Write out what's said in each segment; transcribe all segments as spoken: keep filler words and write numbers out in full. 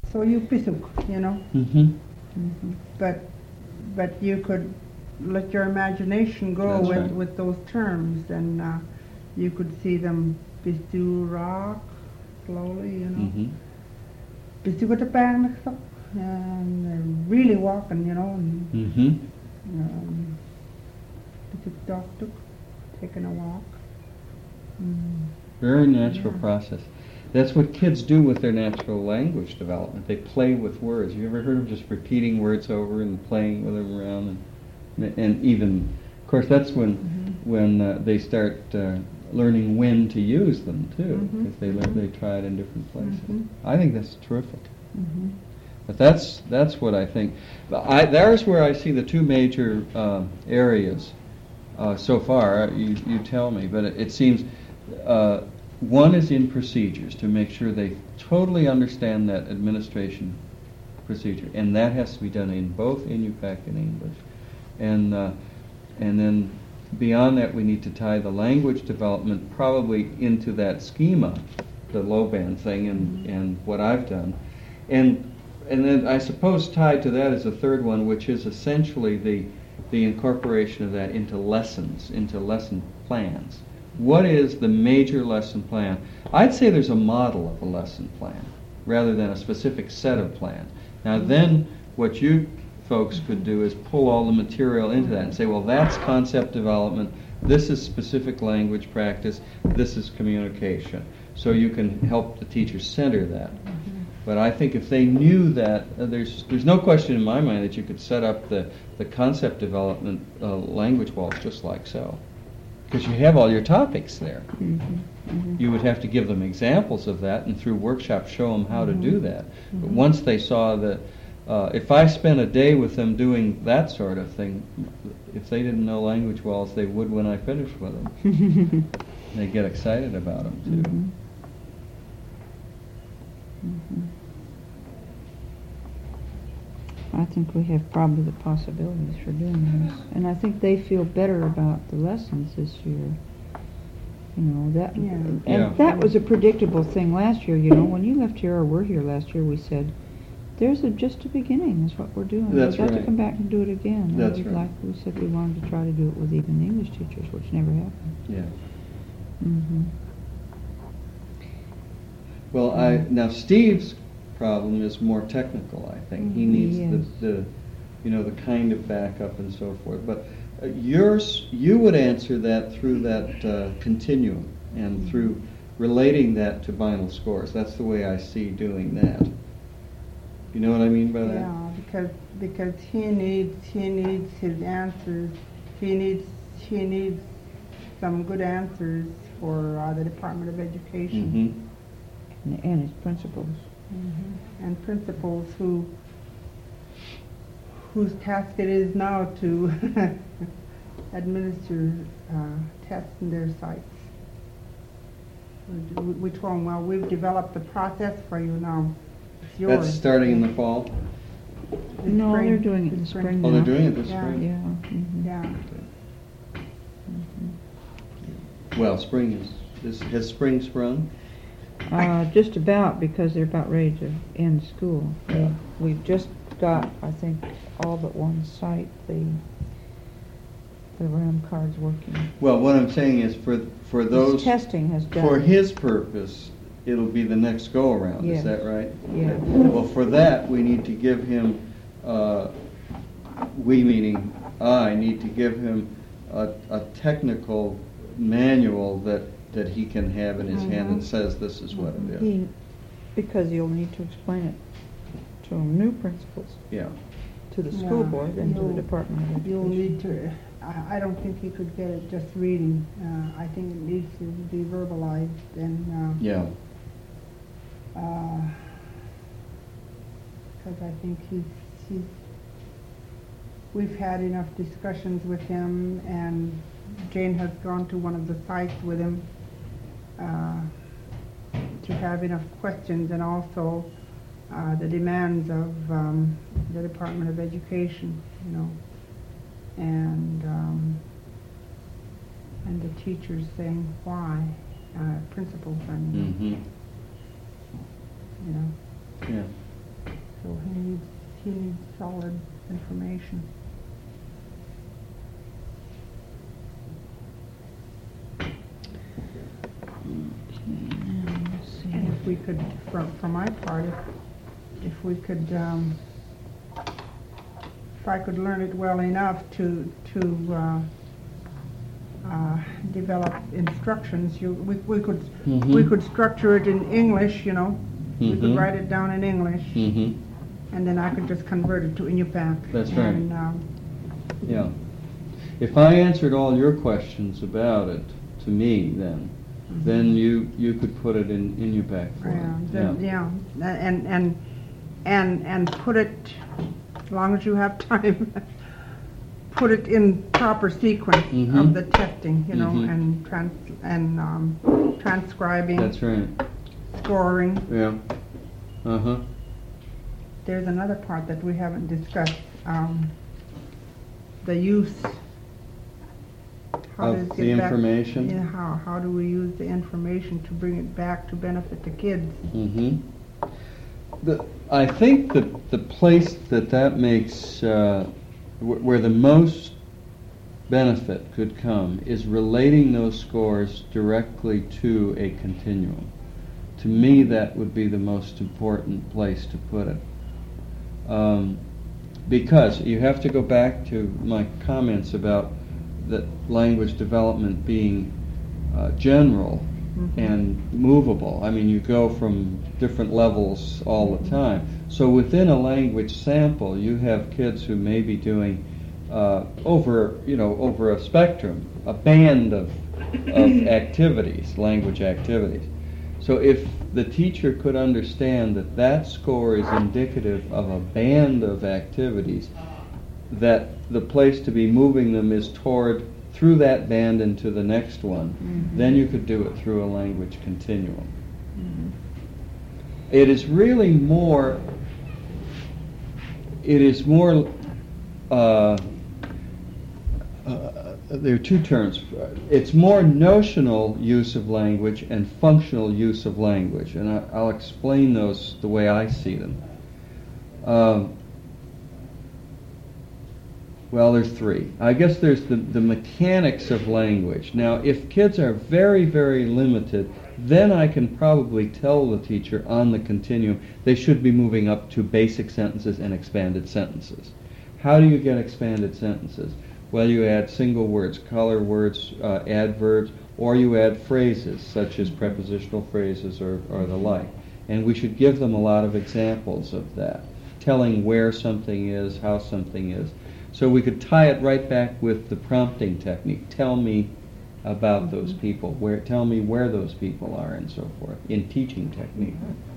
so you pisuk, you know. Mm-hmm. Mm-hmm. But but you could let your imagination go That's with, right. with those terms, and uh, you could see them bistu rock slowly, you know. Mm-hmm. Bistu go to bang, and they're really walking, you know. And, Mm-hmm. um, bistu dok duk, taking a walk. Mm. Very natural Yeah. process. That's what kids do with their natural language development. They play with words. You ever heard of just repeating words over and playing with them around? And, and even, of course, that's when Mm-hmm. when uh, they start uh, learning when to use them too, Mhm. because they learn, they try it in different places. Mhm. I think that's terrific. Mm-hmm. But that's that's what I think. But I, there's where I see the two major uh, areas uh, so far. You you tell me, but it, it seems. Uh, One is in procedures, to make sure they totally understand that administration procedure, and that has to be done in both Inupiaq and English. And uh, and then beyond that, we need to tie the language development probably into that schema, the low band thing, and, and what I've done. And and then I suppose tied to that is a third one, which is essentially the the incorporation of that into lessons, into lesson plans. What is the major lesson plan? I'd say there's a model of a lesson plan rather than a specific set of plans. Now then what you folks could do is pull all the material into that and say, well, that's concept development, this is specific language practice, this is communication. So you can help the teacher center that. Mm-hmm. But I think if they knew that, uh, there's there's no question in my mind that you could set up the, the concept development uh, language walls just like so. Because you have all your topics there. Mm-hmm. Mm-hmm. You would have to give them examples of that, and through workshops show them how Mm-hmm. to do that. Mm-hmm. But once they saw that, uh, if I spent a day with them doing that sort of thing, if they didn't know language walls, they would when I finished with them. They get excited about them too. Mm-hmm. Mm-hmm. I think we have probably the possibilities for doing this, and I think they feel better about the lessons this year. You know that, Yeah. and Yeah. that was a predictable thing last year. You know, when you left here or were here last year, we said, "There's a, just a beginning. Is what we're doing. That's We've got right. to come back and do it again." And That's we'd right. Like we said, we wanted to try to do it with even English teachers, which never happened. Yeah. Mm-hmm. Well, I now Steve's problem is more technical. I think he Mhm. needs Yes. the, the, you know, the kind of backup and so forth. But uh, yours, you would answer that through that uh, continuum and Mhm. through relating that to binal scores. That's the way I see doing that. You know what I mean by that? Yeah, because because he needs he needs his answers. He needs he needs some good answers for uh, the Department of Education Mm-hmm. And, and his principals. Mhm. and principals who whose task it is now to administer uh, tests in their sites. We, we told them, well, we've developed the process for you now. It's yours. That's starting in the fall. This No, spring- they're doing it in the this spring Oh, they're now. doing it this Yeah. spring. Yeah. mhm. Yeah. Well, spring is, is has spring sprung? Uh, just about, because they're about ready to end school. Yeah. We, we've just got, I think, all but one site, the the RAM cards working. Well, what I'm saying is for for those This testing has done. for his purpose, it'll be the next go around. Yes. Is that right? Yeah. Okay. Well, for that, we need to give him. Uh, we meaning I need to give him a, a technical manual that that he can have in his hand and Mhm. says this is what it is. He, because you'll need to explain it to new principals, Yeah. to the school Yeah, board, and to the you'll- Department of Education. You'll need to, I, I don't think you could get it just reading. Uh, I think it needs to be verbalized and, uh, Yeah. because I think he's, he's, we've had enough discussions with him, and Jane has gone to one of the sites with him uh, to have enough questions, and also uh, the demands of um, the Department of Education, you know, and um, and the teachers saying why, uh, principals, I mean, Mm-hmm. you know. Yeah. he needs solid information. And if we could, for, for my part, if, if we could, um, if I could learn it well enough to, to, uh, uh, develop instructions, you, we, we could, Mhm. we could structure it in English, you know, we could Mhm. write it down in English, Mm-hmm. and then I could just convert it to Inupiaq. That's right. And, um, Yeah. If I answered all your questions about it to me, then, then you you could put it in Inupiaq yeah, form. then, yeah, and, and, and, and put it, as long as you have time, put it in proper sequence Mhm. of the testing, you know, Mhm. and trans, and, um, transcribing, That's right. scoring. Yeah. Uh huh. There's another part that we haven't discussed, um, the use. How does Of it the get back- information. Yeah, how, how do we use the information to bring it back to benefit the kids? Mm-hmm. The, I think that the place that that makes, uh, wh- where the most benefit could come is relating those scores directly to a continuum. To me, that would be the most important place to put it. Um, because you have to go back to my comments about that language development being uh, general Mhm. and movable. I mean, you go from different levels all the time. So within a language sample, you have kids who may be doing uh, over, you know, over a spectrum, a band of, of activities, language activities. So if the teacher could understand that that score is indicative of a band of activities, that the place to be moving them is toward, through that band into the next one, Mhm. then you could do it through a language continuum. It is really more, it is more, uh, uh, there are two terms. It's more notional use of language and functional use of language, and I, I'll explain those the way I see them. Um, Well, there's three. I guess there's the, the mechanics of language. Now, if kids are very, very limited, then I can probably tell the teacher on the continuum they should be moving up to basic sentences and expanded sentences. How do you get expanded sentences? Well, you add single words, color words, uh, adverbs, or you add phrases such as prepositional phrases or, or the like. And we should give them a lot of examples of that, telling where something is, how something is. So we could tie it right back with the prompting technique. Tell me about those people. Where, tell me where those people are, and so forth, in teaching technique.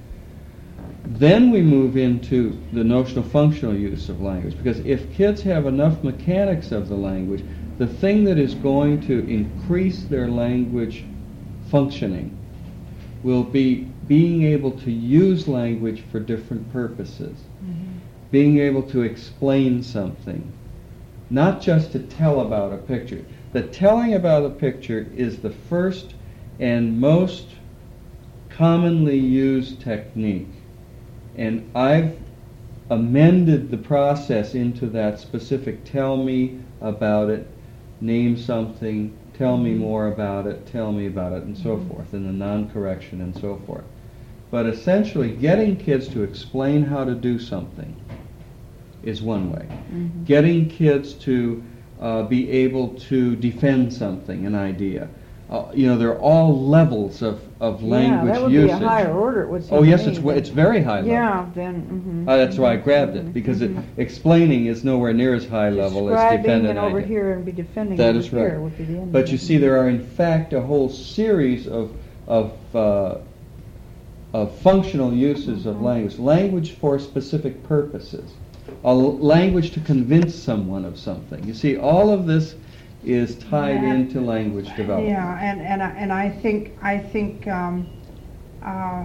Then we move into the notional functional use of language, because if kids have enough mechanics of the language, the thing that is going to increase their language functioning will be being able to use language for different purposes, Mhm. being able to explain something, not just to tell about a picture. The telling about a picture is the first and most commonly used technique. And I've amended the process into that specific tell me about it, name something, tell me more about it, tell me about it, and so forth, and the non-correction and so forth. But essentially, getting kids to explain how to do something is one way. Mhm. Getting kids to uh, be able to defend something, an idea. Uh, you know, there are all levels of, of language Yeah, that would usage. be a higher order, it would seem Oh to yes, me, it's but- it's very high level. Yeah, then, mhm. Uh, that's why I grabbed it, because it, explaining is nowhere near as high level as Describing defend an and over idea. here and be defending That over is here right. would be the end. But of you it. see, there are in fact a whole series of of uh, of functional uses of language. Language for specific purposes. A l- language to convince someone of something. You see, all of this is tied Yeah. into language development. Yeah, and, and, I- and I think, I think um, uh,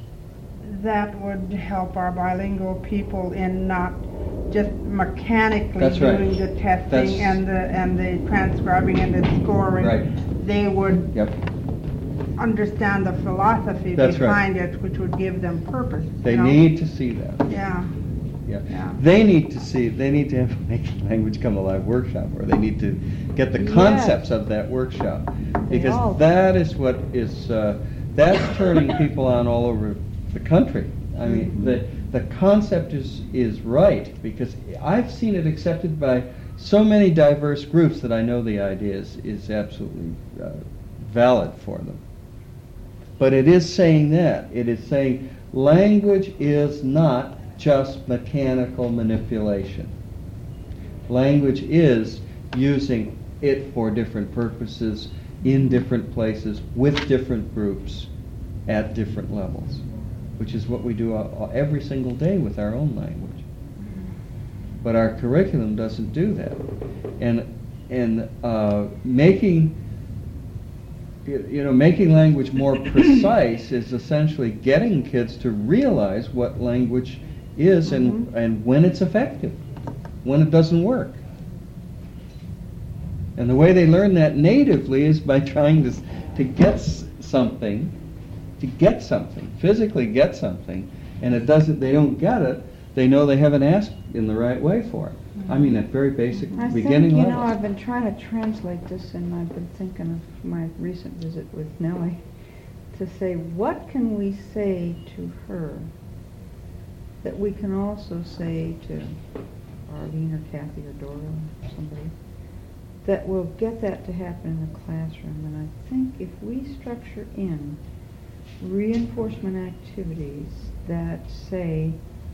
that would help our bilingual people in not just mechanically That's right. doing the testing That's- and the, and the transcribing and the scoring. Right. They would Yep. understand the philosophy That's right. behind it, which would give them purpose. They you know? need to see that. Yeah, Yeah. Yeah. They need to see, they need to have a Making Language Come Alive workshop, or they need to get the Yes. concepts of that workshop. They Because all- that is what is, uh, that's turning people on all over the country. I mean, the, the concept is, is right, because I've seen it accepted by so many diverse groups that I know the idea is, is absolutely uh, valid for them. But it is saying that. It is saying language is not just mechanical manipulation. Language is using it for different purposes, in different places, with different groups, at different levels, which is what we do uh, every single day with our own language. But our curriculum doesn't do that. And and uh, making you know making language more precise is essentially getting kids to realize what language is and Mhm. and when it's effective, when it doesn't work. And the way they learn that natively is by trying to to get s- something, to get something, physically get something, and it doesn't. They don't get it. They know they haven't asked in the right way for it. I mean, at very basic I beginning think, you levels. know, I've been trying to translate this, and I've been thinking of my recent visit with Nellie, to say, what can we say to her that we can also say to Arlene or Kathy or Dora or somebody, that will get that to happen in the classroom? And I think if we structure in reinforcement activities that say,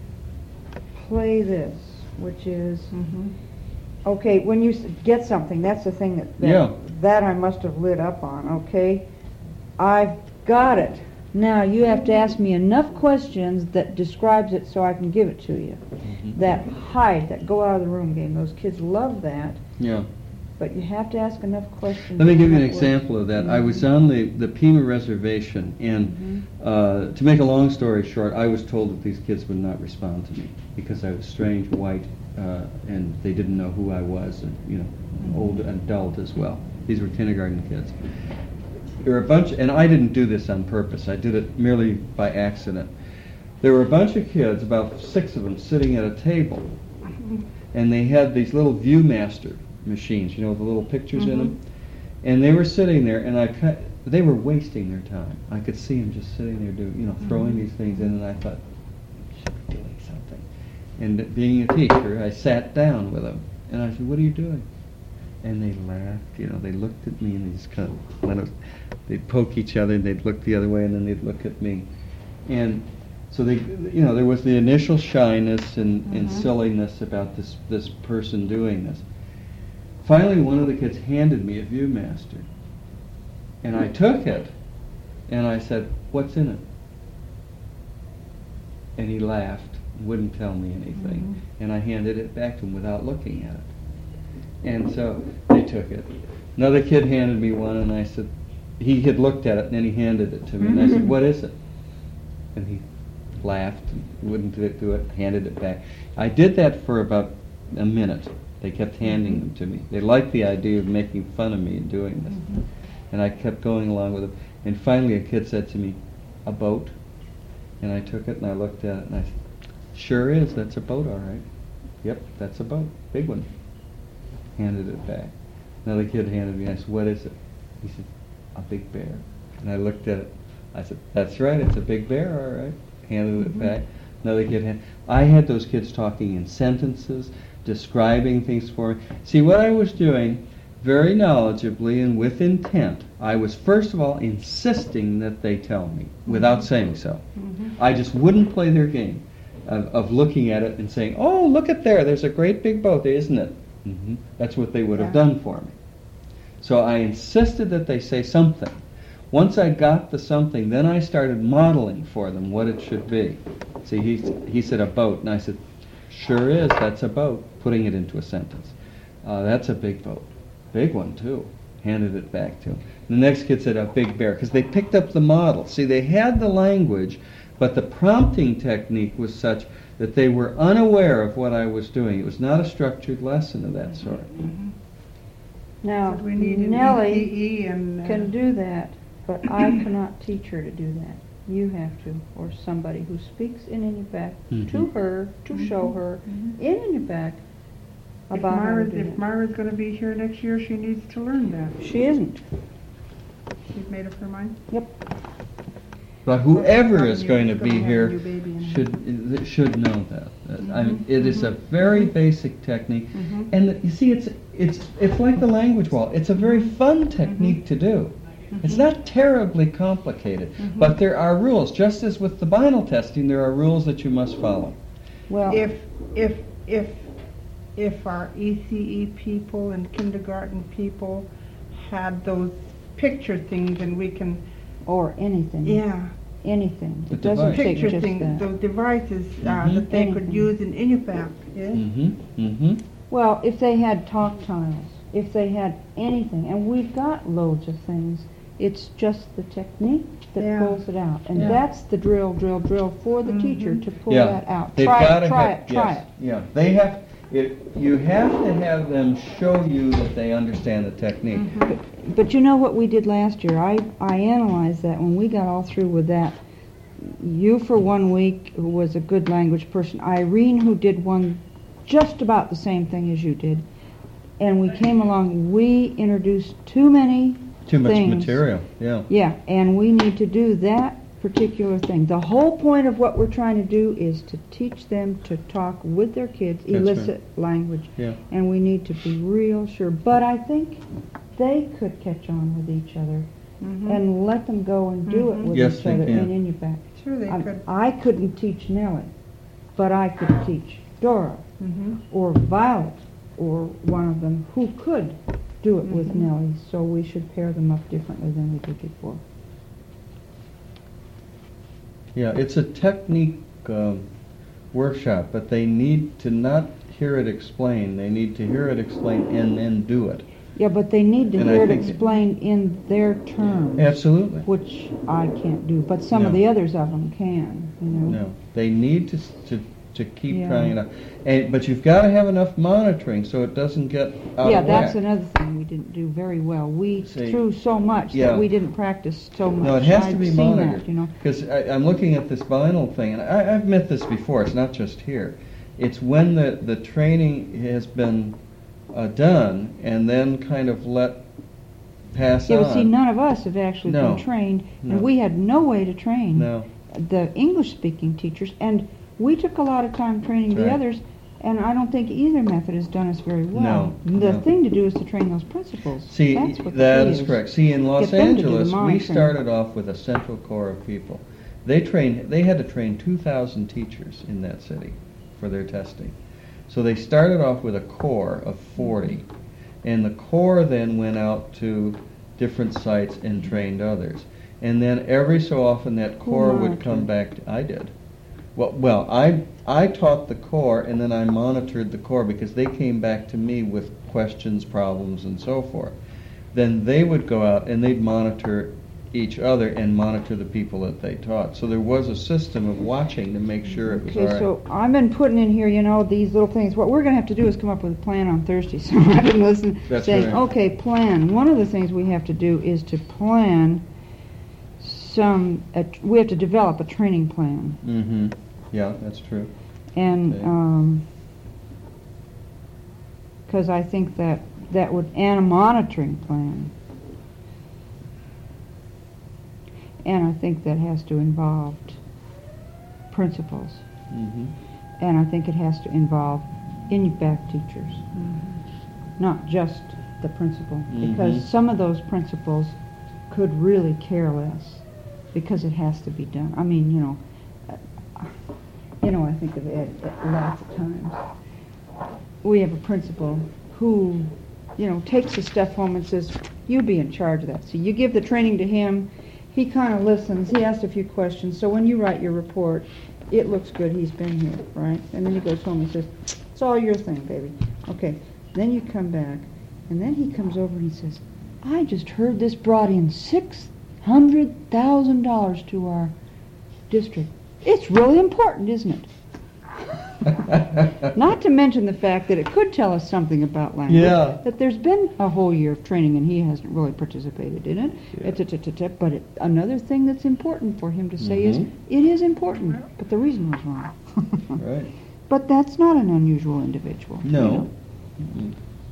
play this, which is, Mhm. okay, when you s- get something, that's the thing that, that, Yeah. that I must have lit up on, okay? I've got it. Now you have to ask me enough questions that describes it so I can give it to you. Mhm. That hide, that go out of the room game, those kids love that, Yeah. but you have to ask enough questions. Let me give you an that works. example of that. I was on the, the Pima Reservation, and uh, to make a long story short, I was told that these kids would not respond to me because I was strange, white, uh, and they didn't know who I was, and you know, old adult as well. These were kindergarten kids. There were a bunch, and I didn't do this on purpose. I did it merely by accident. There were a bunch of kids, about six of them, sitting at a table, and they had these little ViewMaster machines, you know, with the little pictures in them. And they were sitting there, and I cut, they were wasting their time. I could see them just sitting there doing, you know, throwing these things in, and I thought, I should be doing something. And being a teacher, I sat down with them, and I said, what are you doing? And they laughed, you know, they looked at me, and they just kind of went, up- they'd poke each other, and they'd look the other way, and then they'd look at me. And so they, you know, there was the initial shyness and, and silliness about this, this person doing this. Finally, one of the kids handed me a ViewMaster, and I took it, and I said, what's in it? And he laughed, wouldn't tell me anything, and I handed it back to him without looking at it. And so they took it. Another kid handed me one, and I said, he had looked at it, and then he handed it to me, and I said, what is it? And he laughed, and wouldn't do it, handed it back. I did that for about a minute. They kept handing them to me. They liked the idea of making fun of me and doing this. Mm-hmm. And I kept going along with them. And finally a kid said to me, a boat? And I took it and I looked at it and I said, sure is, that's a boat, all right. Yep, that's a boat, big one. Handed it back. Another kid handed me, I said, what is it? He said, a big bear. And I looked at it. I said, that's right, it's a big bear, all right. Handed it back. Another kid had, I had those kids talking in sentences, describing things for me. See, what I was doing, very knowledgeably and with intent, I was first of all insisting that they tell me, without saying so. Mm-hmm. I just wouldn't play their game of, of looking at it and saying, oh, look at there, there's a great big boat, isn't it? Mm-hmm. That's what they would have Yeah. done for me. So I insisted that they say something. Once I got the something, then I started modeling for them what it should be. See, he, he said a boat, and I said, sure is, that's a boat, putting it into a sentence. Uh, that's a big boat. Big one, too. Handed it back to him. The next kid said a big bear, because they picked up the model. See, they had the language, but the prompting technique was such that they were unaware of what I was doing. It was not a structured lesson of that sort. Mm-hmm. Now, We need an Nellie E P E and uh, can do that, but I cannot teach her to do that. You have to, or somebody who speaks in Inupiaq to Mhm. her, to show her Mhm. in Inupiaq If about how to Myra's, do if that. Myra's gonna be here next year, she needs to learn that. She isn't. She's made up her mind. Yep. But whoever Probably is going to gonna be have a here new baby in should, should know that. Uh, I mean, Mhm, it is a mhm, very mhm. basic technique. Mhm. And you see, it's, it's, it's like the language wall. It's a very fun technique to do. It's not terribly complicated, Mhm. but there are rules. Just as with the binal testing, there are rules that you must follow. Well, If, if, if, if our E C E people and kindergarten people had those picture things and we can, or anything. yeah, Anything. The It doesn't device. take picture just things, that. those devices uh, Mhm. that they could Anything. use in Inupiaq, yeah? Mm-hmm, mm-hmm. Well, if they had talk tiles, if they had anything, and we've got loads of things, it's just the technique that Yeah. pulls it out. And Yeah. that's the drill, drill, drill for the Mhm. teacher to pull Yeah. that out. They've Try gotta it, try have- it, try yes, it. Yeah, they have, it, you have to have them show you that they understand the technique. Mhm. But you know what we did last year? I, I analyzed that when we got all through with that. You for one week, who was a good language person, Irene, who did one just about the same thing as you did, and we came along, we introduced too many Too much things. material, yeah. Yeah, and we need to do that particular thing. The whole point of what we're trying to do is to teach them to talk with their kids, That's right. illicit language. Yeah. And we need to be real sure. But I think they could catch on with each other Mhm. and let them go and do it Mhm. with Yes, each they other can. in Inupiaq. Sure they I, could. I couldn't teach Nellie, but I could teach Dora Mhm. or Violet or one of them who could do it with Mhm. Nellie. So we should pair them up differently than we did before. Yeah, it's a technique um, workshop, but they need to not hear it explained. They need to hear it explained and then do it. Yeah, but they need to And I hear it think- explained in their terms, Absolutely. which I can't do, but some of No. the others of them can, you know. No, they need to, s- to, to keep Yeah. trying it out. And, but you've got to have enough monitoring so it doesn't get out Yeah, of that's whack. another thing we didn't do very well. We See, threw so much yeah. that we didn't practice so much. No, it has to I've be seen monitored. that, you know. Because I'm looking at this vinyl thing, and I, I've met this before. It's not just here. It's when the, the training has been uh, done and then kind of let pass Yeah, on. but see, none of us have actually No. been trained, No. and we had no way to train No. the English-speaking teachers, and we took a lot of time training That's the right. others, and I don't think either method has done us very well. No, The no. thing to do is to train those principals. See, That's what the that key is correct. See, in Los Get them to do the Angeles, we monitoring. started off with a central core of people. They trained. They had to train two thousand teachers in that city for their testing. So they started off with a core of forty, and the core then went out to different sites and trained others. And then every so often that Who core would come monitored? back. To, I did. Well, well, I I taught the core, and then I monitored the core because they came back to me with questions, problems, and so forth. Then they would go out and they'd monitor each other and monitor the people that they taught. So there was a system of watching to make sure it was all Okay, right. so I've been putting in here, you know, these little things. What we're going to have to do is come up with a plan on Thursday. So I've been listening, That's saying, right. okay, plan. One of the things we have to do is to plan some, uh, we have to develop a training plan. Mm-hmm. Yeah, that's true. And, Okay. um 'cause I think that, that would, and a monitoring plan. And I think that has to involve principals. Mm-hmm. And I think it has to involve Inupiaq teachers, not just the principal. Mhm. Because some of those principals could really care less, because it has to be done. I mean, you know, uh, you know, I think of Ed at lots of times. We have a principal who, you know, takes the stuff home and says, you be in charge of that. So you give the training to him, he kind of listens, he asks a few questions, so when you write your report, it looks good, he's been here, right? And then he goes home and says, it's all your thing, baby. Okay, then you come back, and then he comes over and he says, I just heard this brought in six hundred thousand dollars to our district. It's really important, isn't it? Not to mention the fact that it could tell us something about language. Yeah. That there's been a whole year of training and he hasn't really participated in it. Yeah. Et cetera, et cetera. But it, another thing that's important for him to say is, Mhm. it is important, but the reason was wrong. Right. But that's not an unusual individual. you No. know. Mm.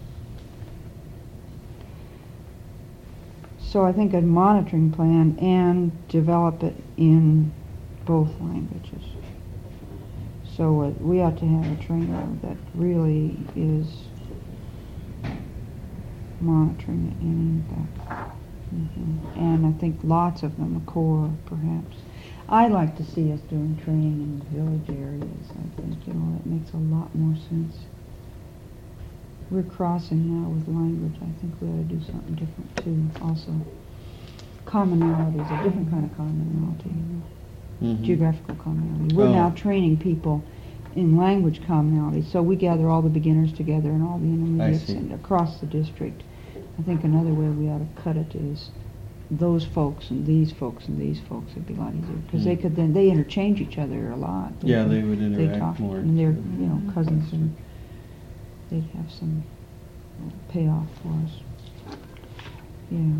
So I think a monitoring plan and develop it in both languages. So uh, we ought to have a trainer that really is monitoring it in that. hmm And I think lots of them, a core perhaps. I like to see us doing training in village areas. I think, you know, it makes a lot more sense. We're crossing now with language. I think we ought to do something different too, also. Commonalities, a different kind of commonality, you know. Mhm. Geographical commonality. We're Oh. now training people in language commonality, so we gather all the beginners together and all the intermediates see. and across the district. I think another way we ought to cut it is those folks and these folks and these folks. It'd be a lot easier because they Mm. could then they interchange each other a lot. Yeah, they would They interact talk, more. and they're you know cousins, and they'd have some payoff for us. Yeah.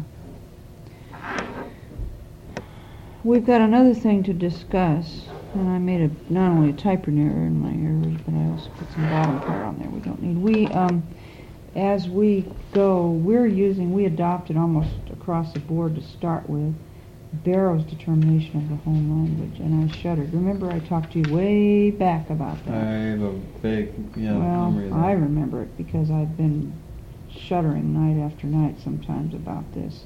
We've got another thing to discuss, and I made a not only a typewritten error in my errors, but I also put some bottom part on there we don't need. We, um, as we go, we're using, we adopted almost across the board to start with Barrow's determination of the home language, and I shuddered. Remember I talked to you way back about I that? have a vague, yeah, well, memory of that. I remember it because I've been shuddering night after night sometimes about this.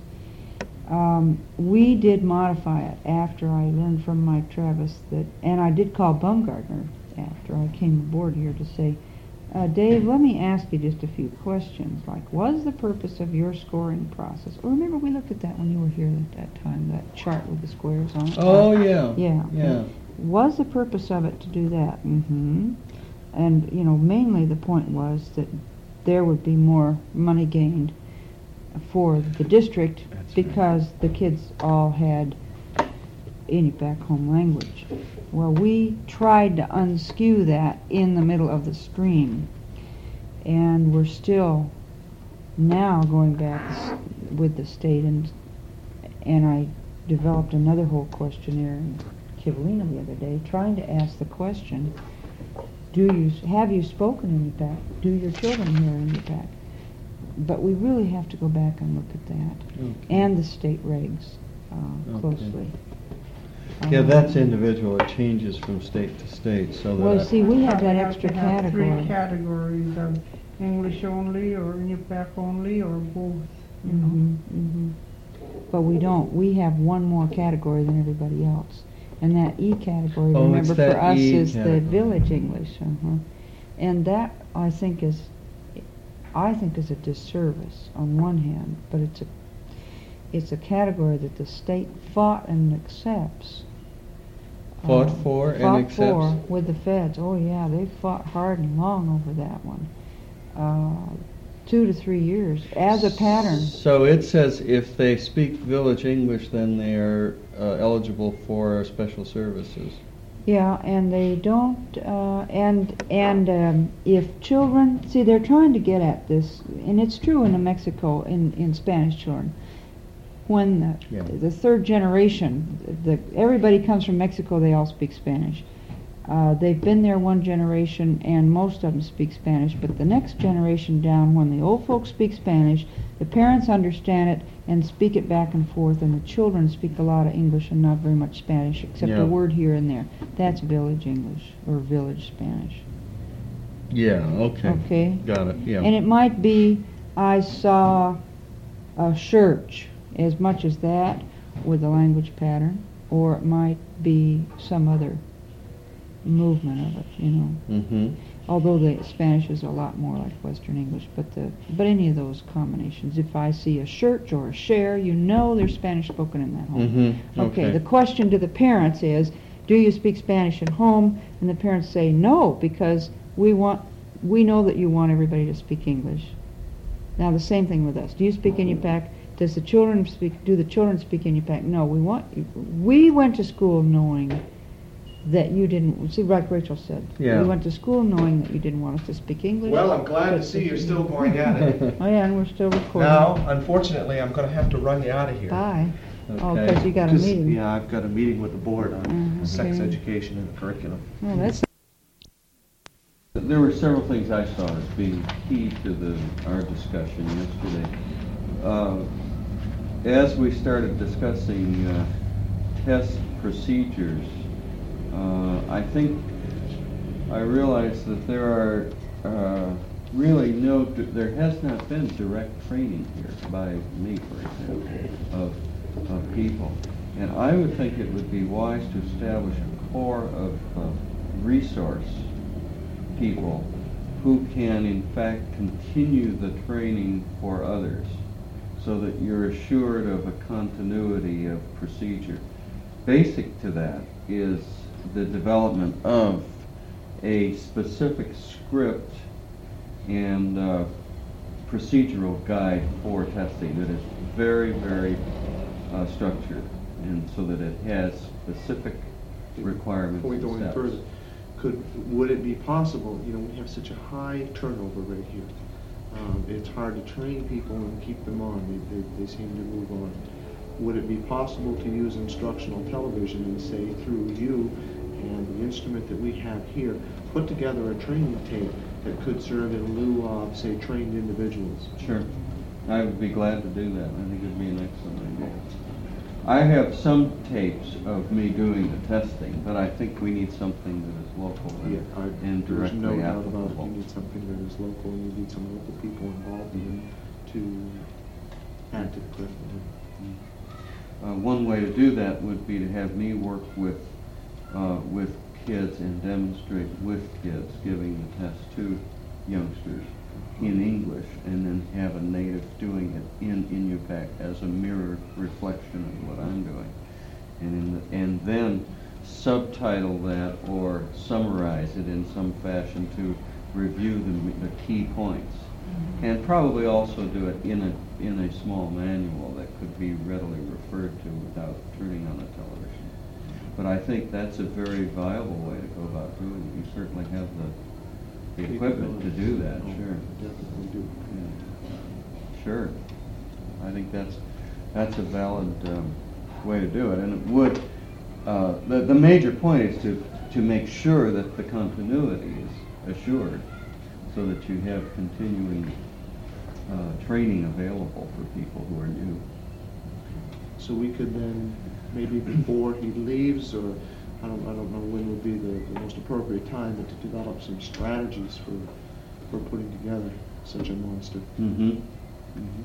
Um, we did modify it after I learned from Mike Travis that, and I did call Baumgartner after I came aboard here to say, uh, Dave, let me ask you just a few questions. Like, was the purpose of your scoring process? Oh, remember we looked at that when you were here at that time, that chart with the squares on it? Oh, yeah. Yeah. Yeah. Was the purpose of it to do that? Mm-hmm. And, you know, mainly the point was that there would be more money gained for the district That's because the kids all had Inupiaq home language. Well, we tried to unskew that in the middle of the stream, and we're still now going back s- with the state, and and I developed another whole questionnaire in Kivalina the other day, trying to ask the question: Do you have you spoken Inupiaq? Do your children hear Inupiaq? But we really have to go back and look at that, Okay. and the state regs uh, Okay. closely. Yeah, Um, that's individual. It changes from state to state, so that. Well, see, we have that Probably extra to have category. Three categories of English only, or Inupiaq only, or both, you know. Mhm, mhm. But we don't. We have one more category than everybody else, and that E category, Oh, it's remember, that for us E is category. the village English. Uh-huh. And that, I think, is, I think, is a disservice on one hand, but it's a, it's a category that the state fought and accepts. Fought Uh, for and fought accepts? for with the feds. Oh yeah, they fought hard and long over that one. Uh, two to three years as a pattern. So it says if they speak village English, then they are uh, eligible for special services. Yeah, and they don't, uh, and and um, if children, see, they're trying to get at this, and it's true in New Mexico in, in Spanish children. When the, Yeah. the third generation, the everybody comes from Mexico, they all speak Spanish. Uh, they've been there one generation, and most of them speak Spanish. But the next generation down, when the old folks speak Spanish, the parents understand it and speak it back and forth, and the children speak a lot of English and not very much Spanish, except Yeah. a word here and there. That's village English or village Spanish. Yeah, okay. Okay. Got it, yeah. And it might be, I saw a church, as much as that, with a language pattern, or it might be some other movement of it, you know. Mm-hmm. Although the Spanish is a lot more like Western English, but the but any of those combinations. If I see a church or a share, you know there's Spanish spoken in that home. Mm-hmm. Okay, the question to the parents is, do you speak Spanish at home? And the parents say no, because we want, we know that you want everybody to speak English. Now the same thing with us. Do you speak Inupiaq? Does the children speak? Do the children speak Inupiaq? No, we want. We went to school knowing that you didn't, see, like Rachel said. Yeah. We went to school knowing that you didn't want us to speak English. Well, I'm glad to but see that you're you- still going at it. Oh, yeah, and we're still recording. Now, unfortunately, I'm going to have to run you out of here. Bye. Oh, Okay. because you got a 'Cause, meeting. Yeah, I've got a meeting with the board on Mm, sex okay. education and the curriculum. Oh, that's, There were several things I saw as being key to the, our discussion yesterday. Uh, As we started discussing uh, test procedures, uh, I think I realized that there are uh, really no, there has not been direct training here by me, for example, of, of people. And I would think it would be wise to establish a core of uh, resource people who can in fact continue the training for others so that you're assured of a continuity of procedure. Basic to that is the development of a specific script and uh, procedural guide for testing that is very, very uh, structured, and so that it has specific requirements Before we and go any steps. further, could, would it be possible, you know, we have such a high turnover rate here. Um, it's hard to train people and keep them on. They, they, they seem to move on. Would it be possible to use instructional television and say through you and the instrument that we have here, put together a training tape that could serve in lieu of, say, trained individuals? Sure. I would be glad to do that. I think it'd be an excellent idea. I have some tapes of me doing the testing, but I think we need something that is local Yeah, and, I, and there's directly no doubt about it. applicable. You need something that is local, and you need some local people involved in it to add to the curriculum. Uh, one way to do that would be to have me work with uh, with kids and demonstrate with kids, giving the test to youngsters in English, and then have a native doing it in Inupiaq as a mirror reflection of what I'm doing, and in the, and then subtitle that or summarize it in some fashion to review the, the key points, and probably also do it in a in a small manual that could be readily referred to without turning on the television. But I think that's a very viable way to go about doing it. You certainly have the, the equipment to do that, Oh, sure. Definitely do. Yeah. Sure. I think that's that's a valid um, way to do it, and it would. Uh, the the major point is to to make sure that the continuity is assured, so that you have continuing uh, training available for people who are new. So we could then, maybe before he leaves, or I don't, I don't know when would be the, the most appropriate time, but to develop some strategies for, for putting together such a monster. Mm-hmm. Mm-hmm.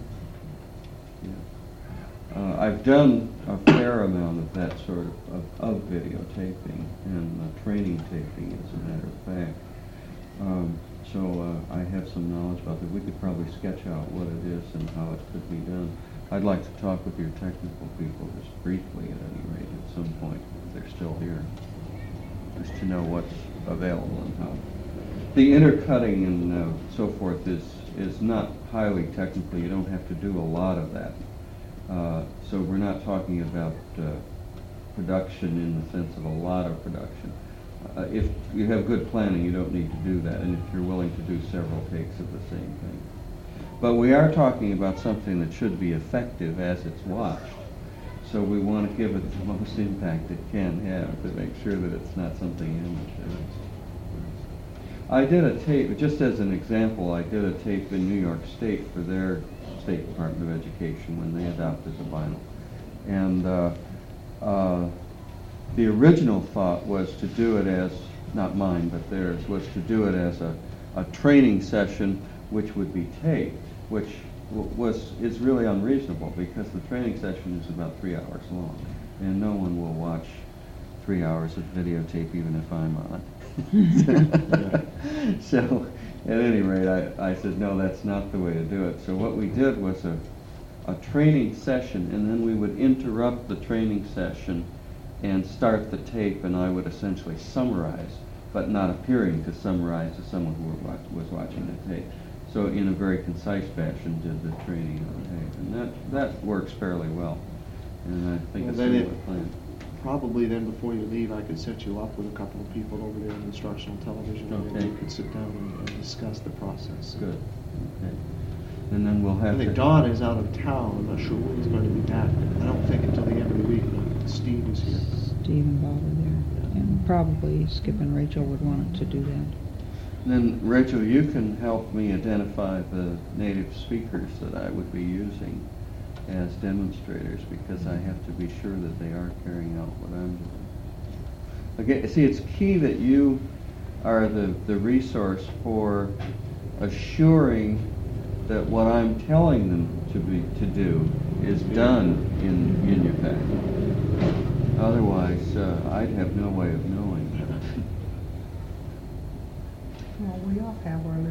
Yeah. Uh, I've done a fair amount of that sort of, of, of videotaping and uh, training taping, as a matter of fact. Um, so uh, I have some knowledge about that. We could probably sketch out what it is and how it could be done. I'd like to talk with your technical people just briefly, at any rate, at some point, if they're still here, just to know what's available and how. The intercutting and uh, so forth is is not highly technical. You don't have to do a lot of that. Uh, so we're not talking about uh, production in the sense of a lot of production. Uh, if you have good planning, you don't need to do that, and if you're willing to do several takes of the same thing. But we are talking about something that should be effective as it's watched. So we want to give it the most impact it can have to make sure that it's not something amateur. I did a tape, just as an example, I did a tape in New York State for their State Department of Education when they adopted the vinyl. And uh, uh, the original thought was to do it as, not mine, but theirs, was to do it as a, a training session which would be taped, which w was is really unreasonable because the training session is about three hours long, and no one will watch three hours of videotape even if I'm on it. So, at any rate, I, I said, no, that's not the way to do it. So what we did was a, a training session, and then we would interrupt the training session and start the tape, and I would essentially summarize, but not appearing to summarize to someone who were watch, was watching the tape. So in a very concise fashion did the training on tape, and that, that works fairly well. And I think Well, it's then a it- good plan. probably then before you leave, I could set you up with a couple of people over there in instructional television, and Okay. then you could sit down and, and discuss the process. Good. Okay. And then we'll have I think to. Don is out of town. I'm not sure when he's going to be back. I don't think until the end of the week. uh, Steve is here. Steve and Bob are there, and probably Skip and Rachel would want to do that. Then, Rachel, you can help me identify the native speakers that I would be using as demonstrators, because I have to be sure that they are carrying out what I'm doing. Okay, see, it's key that you are the, the resource for assuring that what I'm telling them to be to do is done in Iñupiat. Otherwise, uh, I'd have no way of knowing. Well, we all have our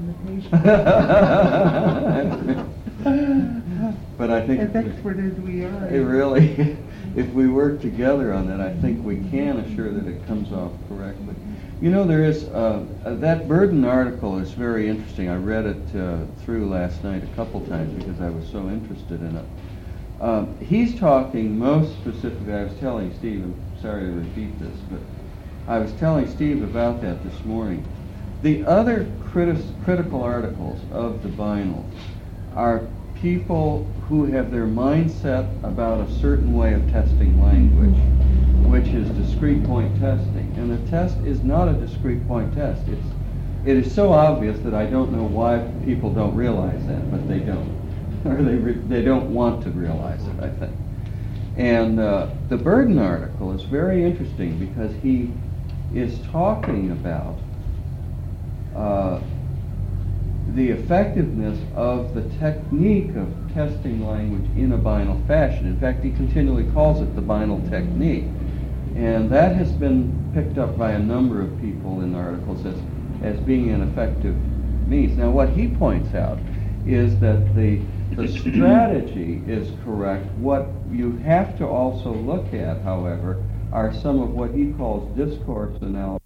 limitations. But I think As expert as we are. it really, if we work together on that, I think we can assure that it comes off correctly. You know, there is, uh, uh, that Burden article is very interesting. I read it uh, through last night a couple times because I was so interested in it. Um, he's talking most specifically, I was telling Steve, I'm sorry to repeat this, but I was telling Steve about that this morning. The other critis- critical articles of the Vinyl are people who have their mindset about a certain way of testing language, which is discrete point testing. And the test is not a discrete point test. It's, it is so obvious that I don't know why people don't realize that, but they don't. Or they, re- they don't want to realize it, I think. And uh, the Burden article is very interesting because he is talking about uh, the effectiveness of the technique of testing language in a Vinyl fashion. In fact, he continually calls it the Vinyl technique. And that has been picked up by a number of people in articles as, as being an effective means. Now, what he points out is that the, the strategy is correct. What you have to also look at, however, are some of what he calls discourse analysis